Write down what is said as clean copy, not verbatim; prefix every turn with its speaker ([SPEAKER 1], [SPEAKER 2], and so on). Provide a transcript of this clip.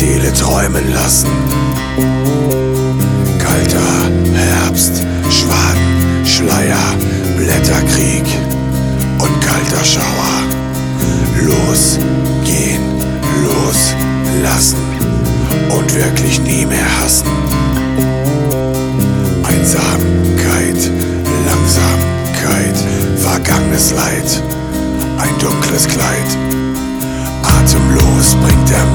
[SPEAKER 1] Seele träumen lassen. Kalter Herbst, Schwaden, Schleier, Blätterkrieg und kalter Schauer. Losgehen, loslassen und wirklich nie mehr hassen. Einsamkeit, Langsamkeit, vergangenes Leid, ein dunkles Kleid. Atemlos bringt er